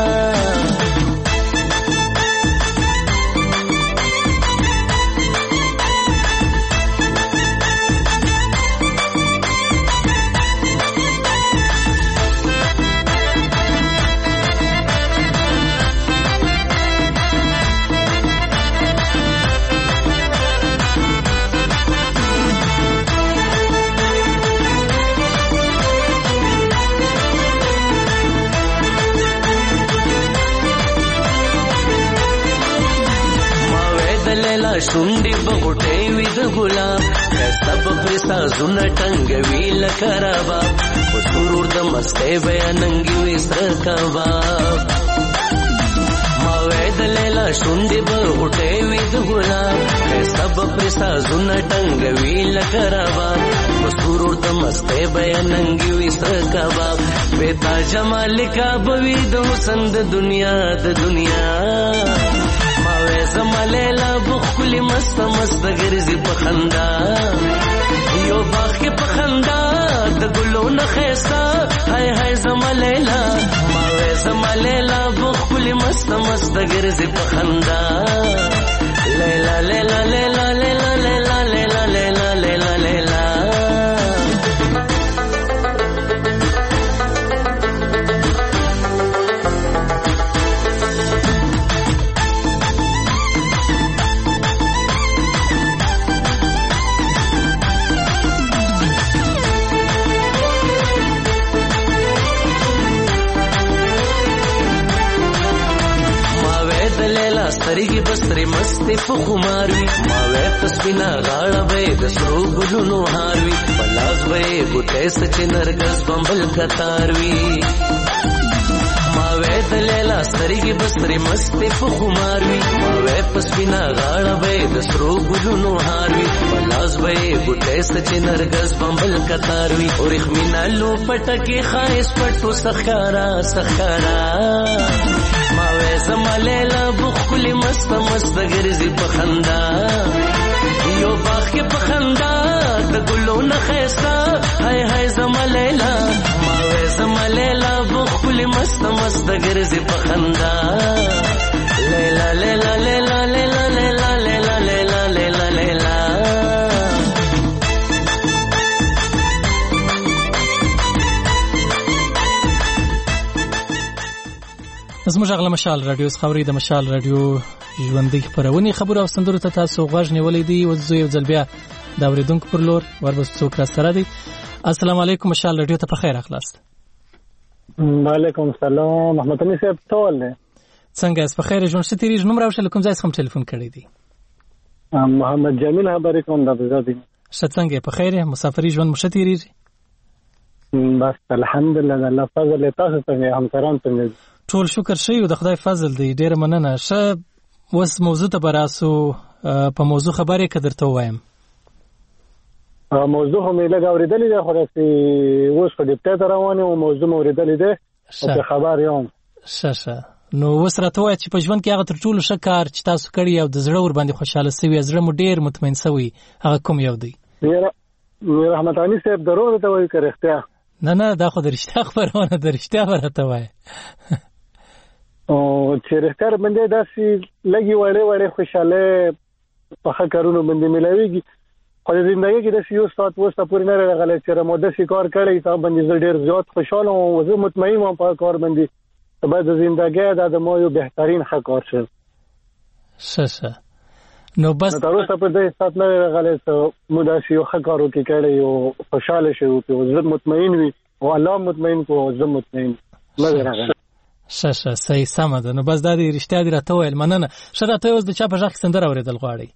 Speaker 12: شونډې بغټې وي د ګلاب ښایسته به پرې سازونه ټنګوي لکه رباب په سرور د مستۍ بیاننګي وي سره کباب ما وی د لیلا شونډې بغټې وي د ګلاب ښایسته به پرې سازونه ټنګوي لکه رباب په سرور د مستۍ بیاننګي وي سره کباب بې تا جمال کا به وي د حسن د دنیا زما لیلا بخکلی مست مست گرزی پخندا یو باغ کی پخندا د ګلو نه خستا هاي هاي زما لیلا ماوی زما لیلا بخکلی مست مست گرزی پخندا لیلا لیلا لیلا لیلا لیلا لیلا لیلا لیلا لیلا سترګې بسترې مستې په خمار وي ما وې پسپینا غاړه به د سرو ګلونو هار وي په لاس به یې ګوتې سچې نرګس بمبل کتار وي ما وې د لیلا سترګې بسترې مستې په خمار وي ما وې پسپینا غاړه به د سرو ګلونو هار وي په لاس به یې ګوتې سچې نرګس بمبل کتار وي اورخ مینا لو پټکې خایس پټو سخارا سخارا ما وې زما لیلا بخلی مست مست ګرځي په خندا یو باغ کې په خندا د ګلو نه خيستا هاي هاي زما لیلا ما وې زما لیلا بخلی مست مست ګرځي په خندا لیلا لیلا لیلا لیلا لیلا لیلا لیلا لیلا لیلا
Speaker 1: زموږ غل مشال رادیو خبري د مشال رادیو ژوندۍ خبرونه خبر او سندرو ته تاسو غوږ نیولې دي او زه یو ځل بیا د اوریدونکو پر لور وربس څوک را سره دي. السلام علیکم مشال رادیو ته په خیر اخلاص.
Speaker 16: وعلیکم السلام محمد امین صاحب ټول نه
Speaker 1: څنګه اس په خیر ژوند ستیری نوم راوښل کوم ځای څخه ټلیفون کړی دی
Speaker 16: محمد جمیل خبرې کوم د بزادي
Speaker 1: څنګه په خیر مسافرۍ ژوند مشتیری
Speaker 16: بس الحمدلله الله فضل تاسو ته همکاران ته
Speaker 1: ټول شکر شي او د خدای فضل دی ډیر مننه شه وس موضوع ته براسو په موضوع خبرې کدرته وایم
Speaker 16: موضوع هم لږ اوریدلې ده خو راسي اوس په دې ته روانه او موضوع اوریدلې ده او خبر یم
Speaker 1: شه نو وسره ته وای چې په ژوند کې هغه تر ټولو شکر چې تاسو کړی او د زړه ور باندې خوشاله سوي زړه مو ډیر مطمئن سوي هغه کوم یو دی
Speaker 16: رحمت علي صاحب درو ته وای کړختیا
Speaker 1: نه دا خو د رښتیا خبرونه د رښتیا ورته وای
Speaker 16: او چې رښتیا باندې داسې لګي وړې خوشاله په کارونو باندې ملويږي خو د ژوندۍ کې د یو سات وسته پورې نه راغلی چې مو د کار کړی تا باندې ډېر زیات خوشاله او زه مطمئن یم په کار باندې بعد د ژوندۍ د مو یو بهترین کار شو
Speaker 1: شه نو بس
Speaker 16: تر اوسه په دې سات نه راغلی چې مو د یو کارو کې کړی او خوشاله شو او زه مطمئن وي او الله مطمئن کو زه مطمئن نه راغلی
Speaker 1: شه صحیح سم ده نو بس دا دې رښتیا دې راته ویل مننه شته ته اوس د چا په ځخ سندره اوریدل غواړي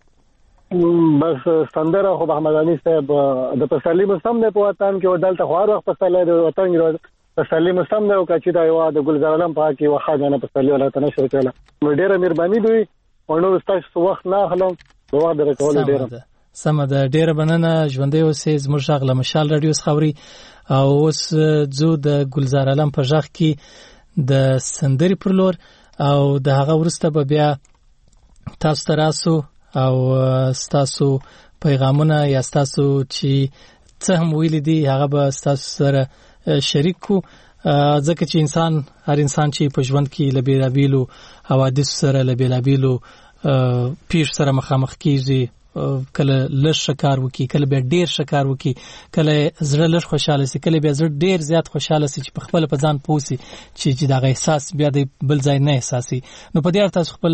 Speaker 16: بس سندره خو محمد علي صاحب د پسرلی موسم نه په وطن کې ودلته خو هر وخت پسرلی د وطن کې پسرلی موسم نه او کچې دا یو د ګلزار علم پاکي واخا غنه پسرلی ولته نشو کړه نو ډیره مهرباني دوی او نو تاسو وخت نه خلم دوه درکول ډیره
Speaker 1: سم ده ډیره مننه ژوندۍ اوسې زموږ غل مشال رادیو خبري او اوس زو د ګلزار علم په ځخ کې د سندري پر لور او د هغه ورسته به بیا تاسو تراسو او تاسو پیغامونه یا تاسو چې څه هم ویل دي هغه به تاسو سره شریک کو ځکه چې هر انسان چې په ژوند کې لبیلابیلو حوادث سره لبیلابیلو پیښ سره مخامخ کیږي کله لږ شکار وکي کله به ډیر شکار وکي کله زړه لږ خوشاله سي کله به زړه ډیر زیات خوشاله سي چې په خپل په ځان پوسي چې دا احساس بیا د بل ځای نه احساسي نو په دې اړه تاسو خپل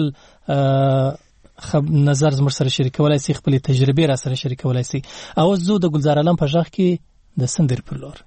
Speaker 1: نظر زموږ سره شریکولای سي خپل تجربه را سره شریکولای سي او زو د ګلزار علم په ځخ کې د سندر پر لور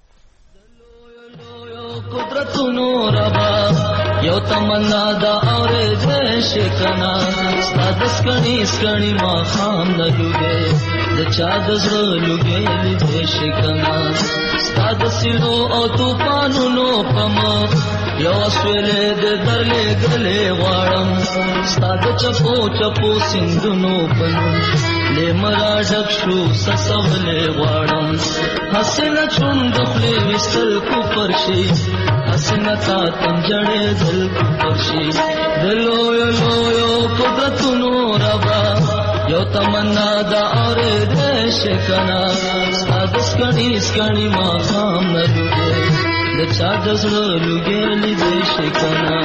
Speaker 17: قدرتونو ربا یو تمنا دا اور دیش کنا ستاد سکنی ما خام لګوګې د چا د زړه لګې دیش کنا ستاد سینو او طوفانونو پم یو سویلې د درلې غلې غواړم ستاد چپو سندونو پنو لمرا ډک شو سسولې غواړم حسنه چون دخلې وستل کو پرشي حسنه تا تنجړې دل کو پرشي دلو یو قدرتونو ربا یو تمنا دا اور دیش کنا سکنی ما خام لګې د چا د زړه لګې دیش کنا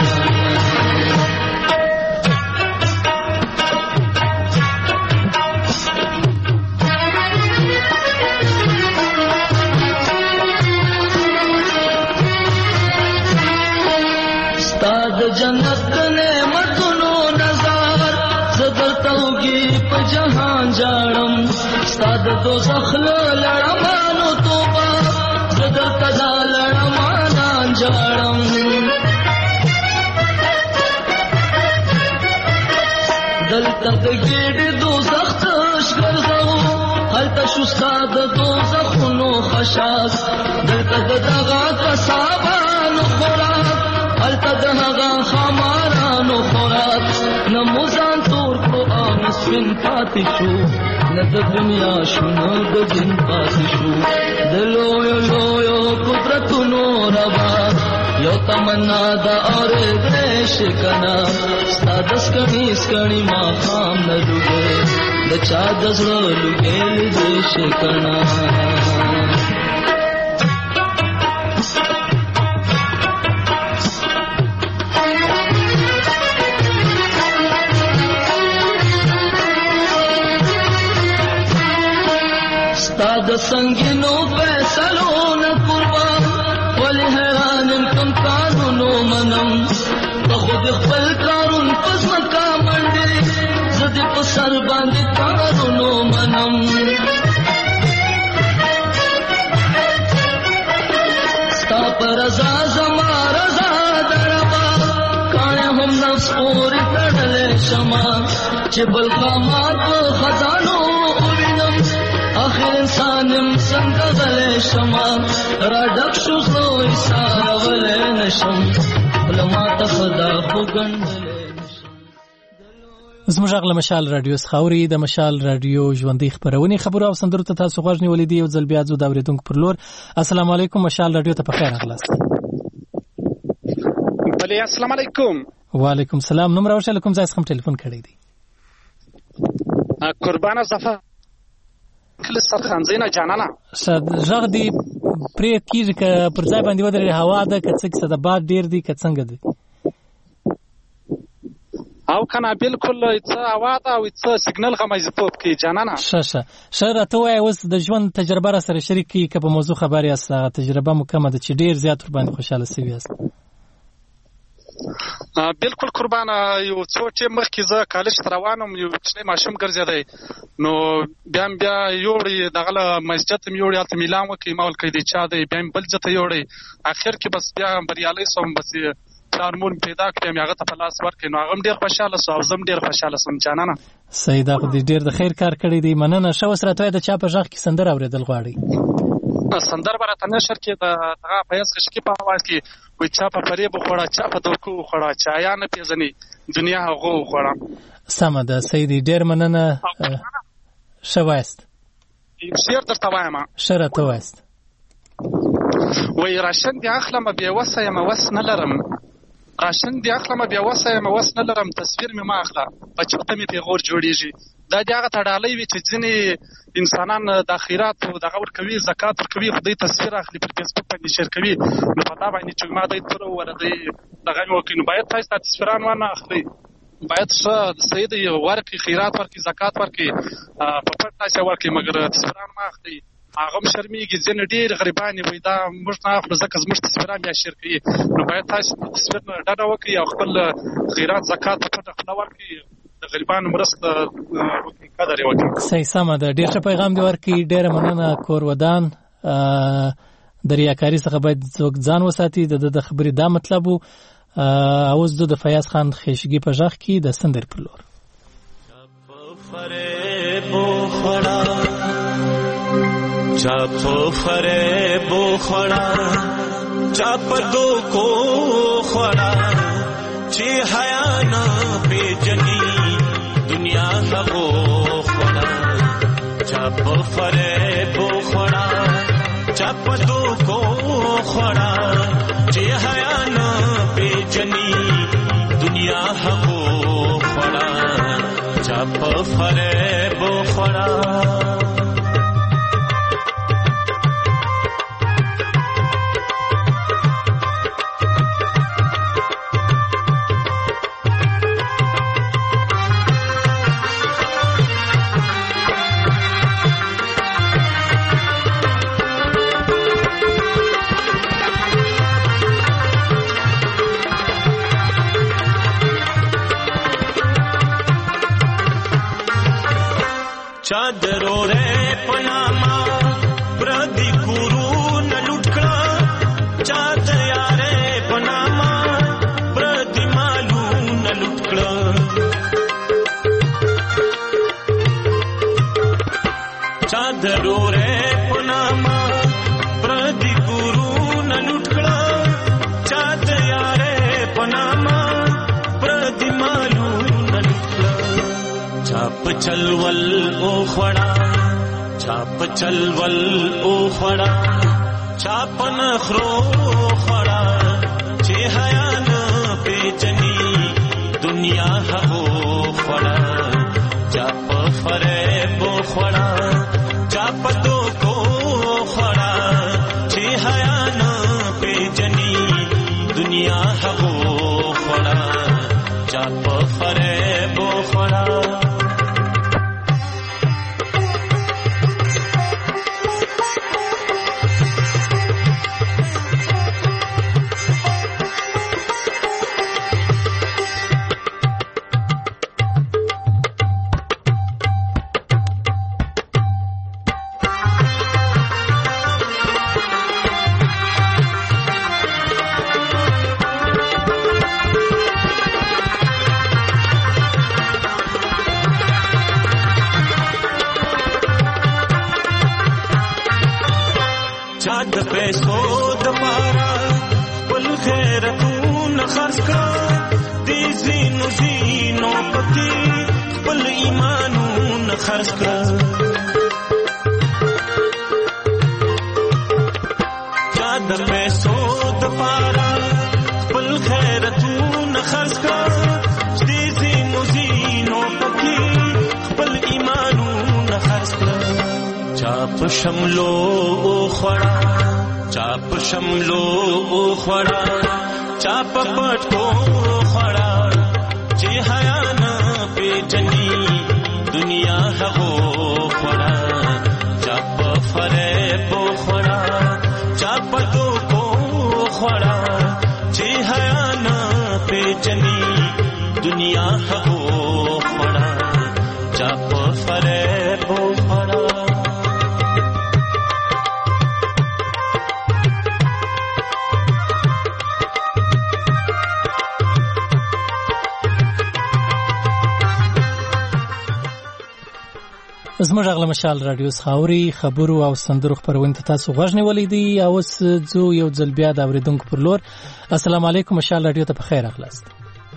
Speaker 17: جنت نعمتونو نظر زدر توګي په جهان جاړم ستاد دوزخ لړمانو توبه زدر تدا لړمان جاړم دلته د ګډ دوزخ تش ګرځاو هلته شوستا د دوزخونو خشاس دلته دغه کسابانو خوراک هلته د هغه خمارانو خوراک نموزان تور کو آنسفن پاتې شو نه د دنیا شو نه د دین پاتې شو د لویو لویو قدرتونو ربا یو تمنا دا اور دیش کنا ستا دسکنی سکنی ما خام نه لوګې د چا د زړه لوګې دیش کنا د سنگینو فیصلو نه قربان ولی حیران کم قانونو منم په خود خپل کارون پس مکا منډې زد په سر باندې کارونو منم ستا پر رضا زما رضا دربا کاڼه هم نفس پورې تړلې شمه چې بل خامات خزانو وینم آخر انسانم څنګه غلې شمه را ډک شو زو ایسارولې نشم لما ته خدا خو ګڼلې
Speaker 1: زموږ غل مشال رادیو سخاوري د مشال رادیو ژوندۍ خبرونه خبرو او سندرو ته تاسو غوښنی ولیدي او ځل بیا زو دا ورېدونکو پر لور السلام علیکم مشال رادیو ته په خیر اغلاست
Speaker 18: بله السلام علیکم
Speaker 1: وعلیکم السلام نوم راوښه کوم ځای څخه ټلیفون کړی دی
Speaker 18: قربانه زفر کله سرخانزینا جانانا
Speaker 1: ژغ دی پرې کیږي که پر ځای باندې ودرې هوا ده که څه کیسه د باد ډیر دی که څنګه دی
Speaker 18: او کنه بالکل څه هوا ده او څه سیګنل غمایزتوب کې جانانا
Speaker 1: شه راته وایه اوس د ژوند تجربه را سره شریک کړي که په موضوع خبرې یاست هغه تجربه مو کمه ده چې ډیر زیات ورباندې خوشحاله سوي یاست
Speaker 18: بالکل قربانه یو څو ټیم مخکې زه کالج ته روان وم یو کوچنی ماشوم ګرځېدی نو بیا یوړی دغه له مسجد ته مې یوړی هلته مې اعلان وکړي ما ویل که دی چا دی بیا مې بل ځای ته یوړی اخر کې بس بیا بریالی سوم بس پلار مور مې پیدا کړې مې هغه ته په لاس ورکړې نو هغه هم ډېر خوشحاله سو او زه هم ډېر خوشحاله سوم جانانه
Speaker 1: صحیح دا خو دې ډېر د خیر کار کړی دی مننه ښه اوس راته وایه د چا په غږ کې سندره اورېدل غواړئ
Speaker 18: سندر به راته نشر کې د هغه په یس خشکي په آواز کې وایي چا په فریب وخوړه چا په دوکو وخوړه چایا نه پېژني دنیا هغو وخوړه
Speaker 1: سمه ده صحیح دی ډېر مننه ښه وایست
Speaker 18: یو شعر درته وایم
Speaker 1: ښه راته وایست
Speaker 18: وایي راشن دې اخلمه بېوسه یم وس نه لرم راشن دې اخلمه بېوسه یم وس نه لرم تصویر مې مه اخله په چوخته مې پیغور جوړېږي دا د هغه تړالی وي چې ځینې انسانان د خیراتو دغه ورکوي زکات ورکوي خو دوی تصویر اخلي پر فیسبوک باندې شیر کوي نو په دا باندې چې ما دوی توره ووهله دوی دغه مې وکړي نو باید تاسو دا تصویران وانه اخلئ باید ښه صحیح دی ورکړي خیرات ورکړي زکات ورکړي په پټ تاسې ورکړي مګر تصویران مه اخلئ هغه هم شرمېږي ځینې ډېر غریبان وایي دا موږ نه اخلو ځکه زموږ تصویران بیا شیر کوي نو باید تاسو د تصویر نه ډډه وکړئ او خپل خیرات زکات په پټه خوله ورکړئ د غریبانو مرسته وکړي قدر یې وکړي
Speaker 1: صحیح سمه ده ډېر ښه پیغام دې ورکړي ډېره مننه کور ودان د ریاکاري څخه باید څوک ځان وساتي د خبرې دا مطلب و اوس د فیاض خان خیشګي په غږ کې د سندر پر لور
Speaker 19: چاپ فریب خوړه چاپ دوکو خوړه چې حیا نه پیژني دنیا هغو خوړه چاپ فریب خوړه چاپ دوکو خوړه چې حیا نه پیژني دنیا هغو خوړه چاپ فریب خوړه چادرو رے پناما پردی کورو نلوٹکڑا چادیا رے پناما پردی مالو نلوٹکڑا درورې پناما پردي ګورونه لټکړه چا د یارې پناما پردي مالونه لټکړه چاپ چلول او خړا چاپ چلول او خړا چاپ نخرو خړا چې حیا نه پیچني دنیا هغو خړا چاپ فریب خړا چاپ تو کو خړا چې حیا نه پیچني دنیا هغو خړا چاپ فریب خړا پیسو دپارا پل خیرتون خرڅ کړه دې زینو زینو پکې پل ایمانون خرڅ کړه چا د پیسو دپارا پل خیرتون خرڅ کړه دې زینو زینو پکې پل ایمانون خرڅ کړه چاپ شملو خړا چاپ شملو خړا چاپ پټو خړا چې حیا نه پیچني دنیا هغو خړا چاپ فریب خړا چاپ تو کو خړا چې حیا نه پیچني دنیا هغو خړا چاپ فریب خړا
Speaker 1: زموږ غل مشال رادیو خاوري خبرو او سندرو خبرونه تاسو غوښنه ولیدي او زو یو ځل بیا د اوریدونکو پر لور السلام علیکم مشال رادیو ته په خیر اخلاص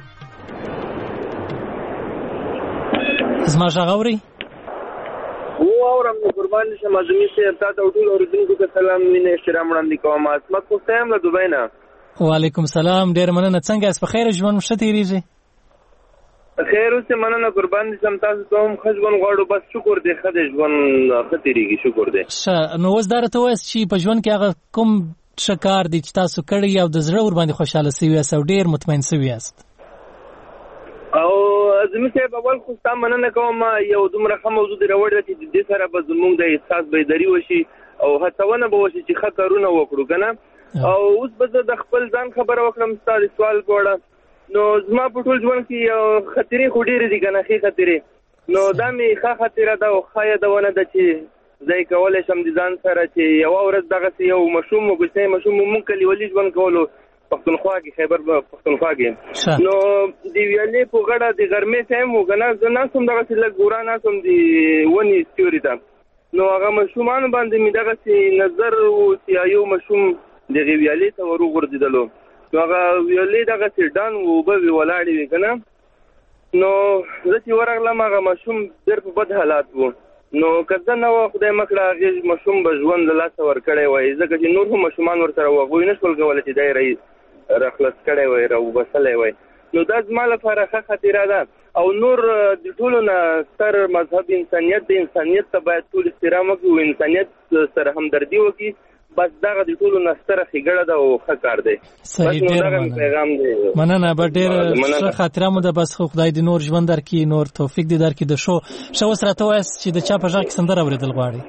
Speaker 1: زما غاوري
Speaker 20: او اورم قربان شم ازمی سے تاسو ټول اوریدونکو ته سلام مینه احترام وړاندې کوم اسمت کوم له دوبۍ نه
Speaker 1: وعلیکم السلام ډیر مننه څنګه اس په خیر ژوند مشته تیریږي
Speaker 20: خیر اوسه مننه قربان شم تاسو ته هم خجبن غواړو بس شکر دې خدای ژوند خطرېږي شکر دې
Speaker 1: نو وز درته وایي چې په ژوند کې هغه کوم شکار دي چې تاسو کړی او د زړه ور باندې خوشاله سوي او ډیر مطمئن سوي یاست
Speaker 20: او زمي صاحب اول خو تاسو مننه کوم یو دومره موضوع دی راوړل چې د سره به زموږ د احساس بیداری وشي او هڅونه به وشي چې خطرونه وکړو کنه او اوس به د خپل ځان خبره وکړم ستاسو سوال کوړه نو زما په ټول ژوند کې خطرې خو ډېرې دي کنه خې خطرې نو دا مې ښه خطره ده او ښه یادونه ده چې زه کولی شم د ځان سره چې یوه ورځ دغسې یو ماشوم و کوچنی ماشوم و مونږ کلیوالي ژوند کولو پښتونخوا کې خیبر پښتونخوا کې نو د ویالې په غاړه د غرمې ټایم و که نه زه ناست وم دغسې لږ ګوره ناست وم د ونې سیوري ته نو هغه ماشومانو باندې مې دغسې نظر و چې یو ماشوم دغې ویالې ته ور وغورځېدلو نو هغه ویالې دغسې ډان و اوبه وې ولاړې وې که نه نو زه چې ورغلم هغه ماشوم ډېر په بد حالات و نو که زه نه وه خدای مه کړه هغې ماشوم به ژوند له لاسه ورکړی وای ځکه چې نور هم ماشومان ورسره وو هغوی نه شول کولی چې دی راخلاص کړی وای راوبسلی وای نو دا زما لپاره ښه خاطره ده او نور د ټولو نه ستر مذهب انسانیت د انسانیت ته باید ټول احترام وکړي او انسانیت سره همدردي وکړي بس دغه د ټولو نه ستره ښېګړه ده او ښه کار دی بس نو دغه پیغام دی
Speaker 1: مننه به ډېر ښه خاطره مو ده بس خو خدای دې نور ژوند درکړي نور توفیق دې درکړي د ښو اوس راته ووایاست چې د چا په غږ کې سندره اورېدل غواړئ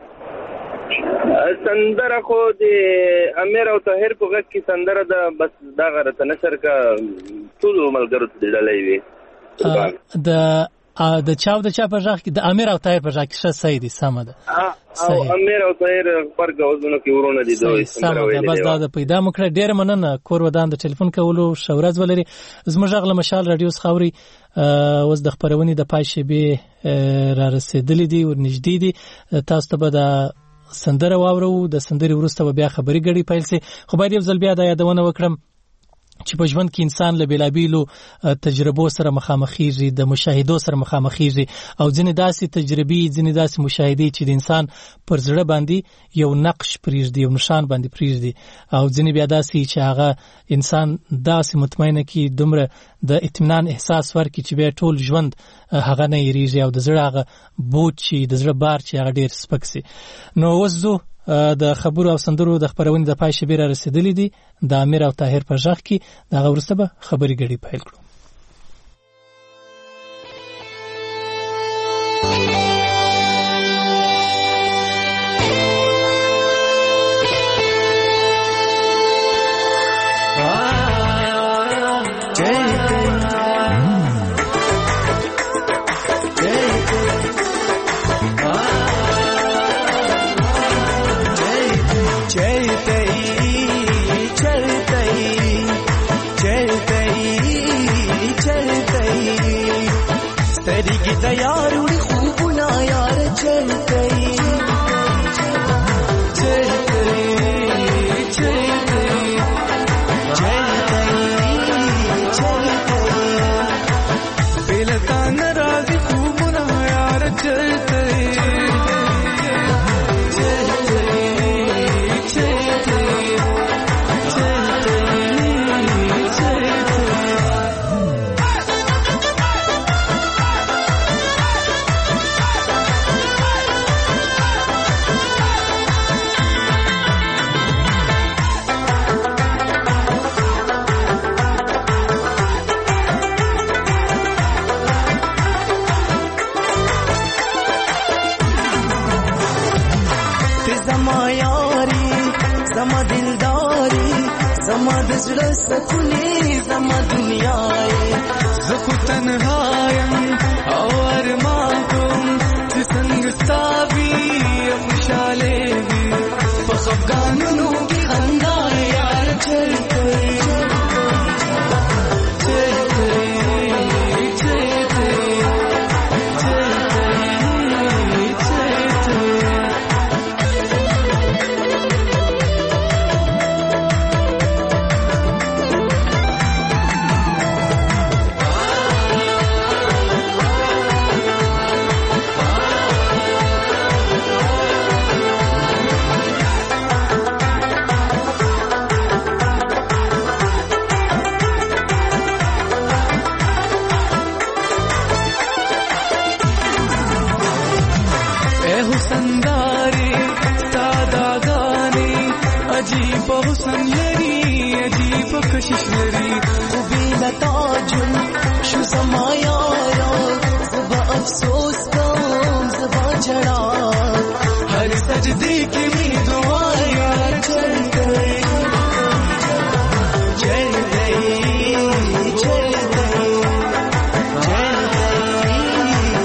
Speaker 20: سندره خو د امیر او طاهر په غږ کې سندره ده بس دغه راته نشر که ټولو ملګرو ته دې ډالۍ وي
Speaker 1: د د چاو د چا په ځای کې د امیر او طاهر په ځای کې څه صحیح دي سم ده
Speaker 20: او امیر او طاهر فرق اوسونه کې ورونه دي دوی
Speaker 1: سم ده بس دا د پیدا مکړه ډیر مننه کور ودان د ټلیفون کولو شورز ولري زموږ غل مشال رادیو خاوري اوس د خبرونې د پای شیبه را رسیدلې دي ورنږدې دي تاسو ته به د سندره واورو د سندري ورسته بیا خبري غړي پیل سي خو باید یو ځل بیا د یادونه وکړم چې په ژوند کې انسان له بیلابیلو تجربو سره مخامخېږي د مشاهدو سره مخامخېږي او ځینې داسې تجربې ځینې داسې مشاهدې چې د انسان پر زړه باندې یو نقش پرېږدي یو نشان باندې پرېږدي او ځینې بیا داسې چې هغه انسان داسې مطمئنه کې دومره د اطمینان احساس ورکړي چې بیا ټول ژوند هغه نه یریږي او د زړه هغه بوج چې د زړه بار چې هغه ډېر سپک سي نو اوس زه د خبرو او سندرو د خبرونې د پای شبیر رسیدلې دي د امیر او طاهر په ځخ کې دا ورسته به خبري غړي پیل کړو
Speaker 12: यारुड़ी खूब ना यार चल गई चल गई चल गई चल गई चल गई बेलता नाराज खूब ना यार चल गई चल गई चल गई चल गई चल زما دلداري زما د زړه سکونې زما دنیاي زکو تنهایم او ارمان کوم چې څنګه ستابي خوشاله وي په خفګانونو کې خندا یار چل کوي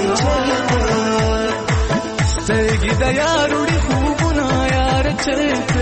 Speaker 12: यारुड़ी खूब ना यार चल